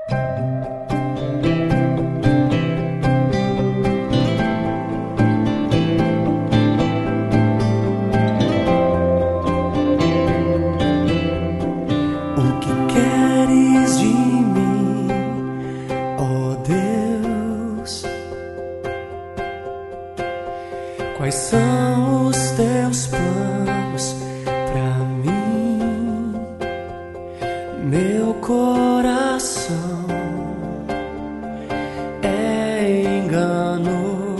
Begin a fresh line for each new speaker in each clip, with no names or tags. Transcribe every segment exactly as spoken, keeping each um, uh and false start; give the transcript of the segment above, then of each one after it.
Quais são os teus planos pra mim? Meu coração é enganoso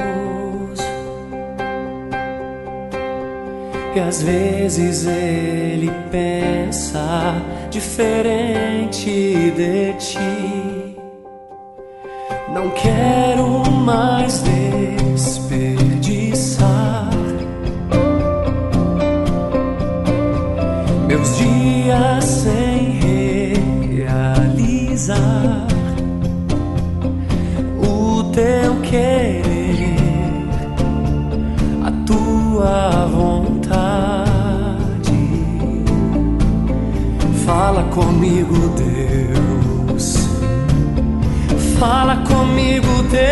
e às vezes ele pensa diferente de ti. Não quero mais desperdiçar meus dias sem realizar o teu querer, a tua vontade. Fala comigo, Deus. Fala comigo,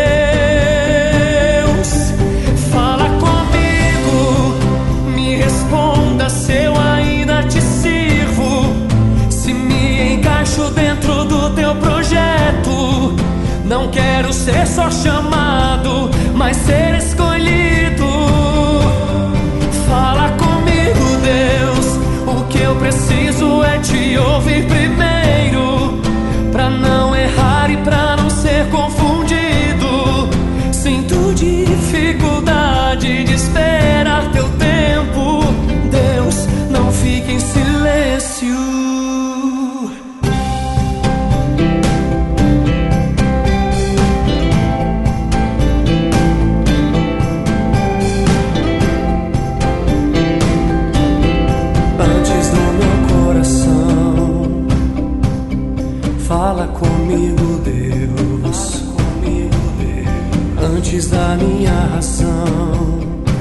Deus. Fala comigo. Me responda se eu ainda te sirvo, se me encaixo dentro do teu projeto. Não quero ser só chamado, mas ser escolhido. Fala comigo, Deus. O que eu preciso é te ouvir primeiro, pra não errar e pra não ser confundido. Sinto dificuldade de esperar teu tempo. Deus, não fique em silêncio. Antes do meu coração, fala comigo, Deus. Antes da minha razão,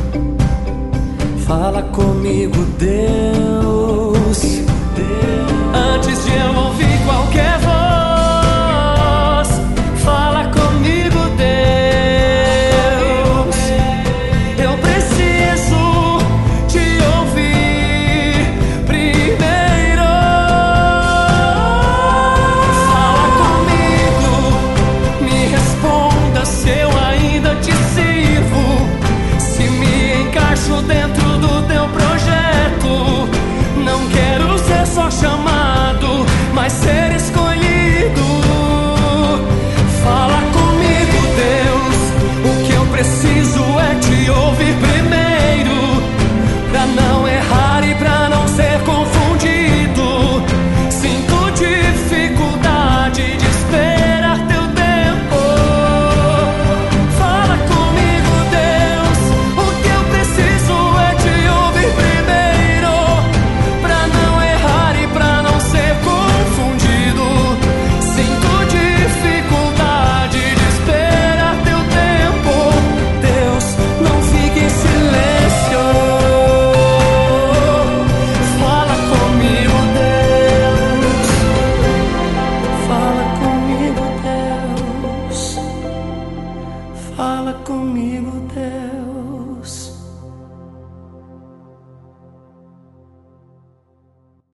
fala comigo, Deus. Antes de eu ouvir qualquer